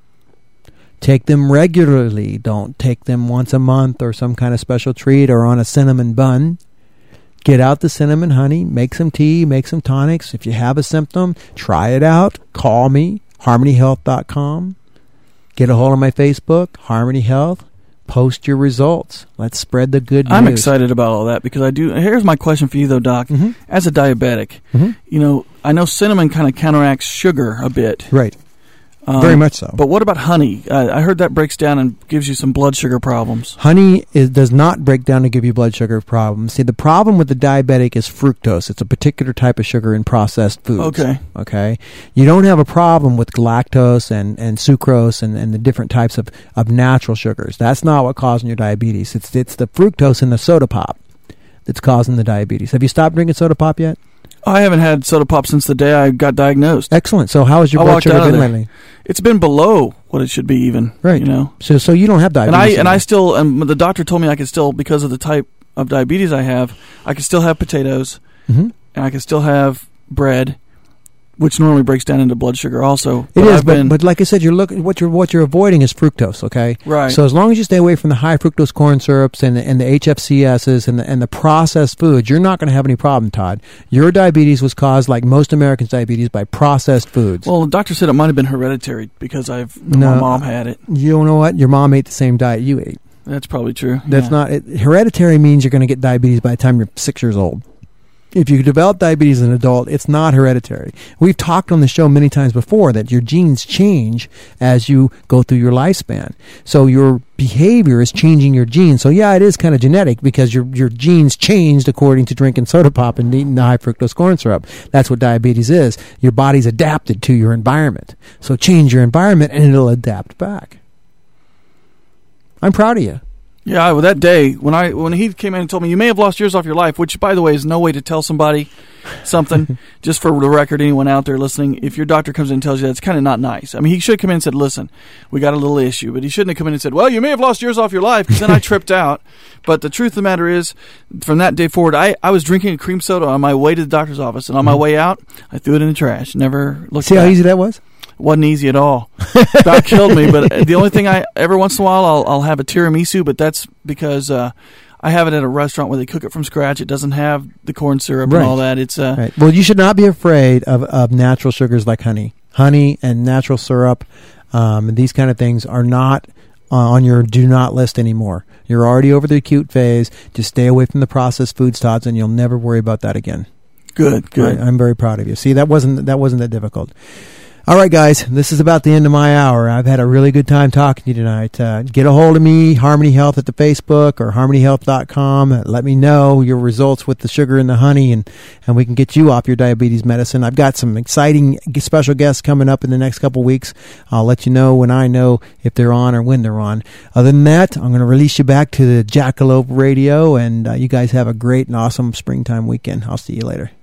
Speaker 3: Take them regularly. Don't take them once a month or some kind of special treat or on a cinnamon bun. Get out the cinnamon honey. Make some tea. Make some tonics. If you have a symptom, try it out. Call me, harmonyhealth.com. Get a hold of my Facebook, Harmony Health. Post your results. Let's spread the good news.
Speaker 1: I'm excited about all that because I do. Here's my question for you, though, Doc.
Speaker 3: Mm-hmm.
Speaker 1: As a diabetic, I know cinnamon kind of counteracts sugar a bit.
Speaker 3: Right. Very much so.
Speaker 1: But what about honey? I heard that breaks down and gives you some blood sugar problems.
Speaker 3: Honey does not break down to give you blood sugar problems. See, the problem with the diabetic is fructose. It's a particular type of sugar in processed foods. Okay. You don't have a problem with lactose and sucrose and the different types of natural sugars. That's not what causing your diabetes. It's the fructose in the soda pop that's causing the diabetes. Have you stopped drinking soda pop yet?
Speaker 1: I haven't had soda pop since the day I got diagnosed.
Speaker 3: Excellent. So how has your blood sugar been lately?
Speaker 1: It's been below what it should be even.
Speaker 3: Right. So you don't have diabetes.
Speaker 1: And I still, the doctor told me I could still, because of the type of diabetes I have, I can still have potatoes, and I can still have bread, which normally breaks down into blood sugar also.
Speaker 3: But like I said, what you're avoiding is fructose, okay?
Speaker 1: Right.
Speaker 3: So as long as you stay away from the high fructose corn syrups and the HFCSs and the processed foods, you're not going to have any problem, Todd. Your diabetes was caused, like most Americans' diabetes, by processed foods.
Speaker 1: Well, the doctor said it might have been hereditary because my mom had it.
Speaker 3: You know what? Your mom ate the same diet you ate.
Speaker 1: That's probably true.
Speaker 3: That's not hereditary means you're going to get diabetes by the time you're 6 years old. If you develop diabetes as an adult, it's not hereditary. We've talked on the show many times before that your genes change as you go through your lifespan. So your behavior is changing your genes. So yeah, it is kind of genetic because your genes changed according to drinking soda pop and eating the high fructose corn syrup. That's what diabetes is. Your body's adapted to your environment. So change your environment and it'll adapt back. I'm proud of you.
Speaker 1: Yeah, well, that day when he came in and told me you may have lost years off your life, which by the way is no way to tell somebody something. Just for the record, anyone out there listening, if your doctor comes in and tells you that, it's kind of not nice. I mean, he should come in and said, "Listen, we got a little issue," but he shouldn't have come in and said, "Well, you may have lost years off your life," because then I tripped out. But the truth of the matter is, from that day forward, I was drinking a cream soda on my way to the doctor's office, and on my way out, I threw it in the trash. Never looked.
Speaker 3: See
Speaker 1: back.
Speaker 3: How easy that was?
Speaker 1: Wasn't easy at all. That killed me. But the only thing every once in a while I'll have a tiramisu, but that's because I have it at a restaurant where they cook it from scratch. It doesn't have the corn syrup and all that. It's
Speaker 3: right. Well, you should not be afraid of natural sugars like honey. Honey and natural syrup, and these kind of things are not on your do not list anymore. You're already over the acute phase. Just stay away from the processed foods, Todd, and you'll never worry about that again.
Speaker 1: Good.
Speaker 3: I'm very proud of you. See, that wasn't that difficult. All right, guys, this is about the end of my hour. I've had a really good time talking to you tonight. Get a hold of me, Harmony Health at the Facebook or harmonyhealth.com. Let me know your results with the sugar and the honey, and we can get you off your diabetes medicine. I've got some exciting special guests coming up in the next couple weeks. I'll let you know when I know if they're on or when they're on. Other than that, I'm going to release you back to the Jackalope Radio, and you guys have a great and awesome springtime weekend. I'll see you later.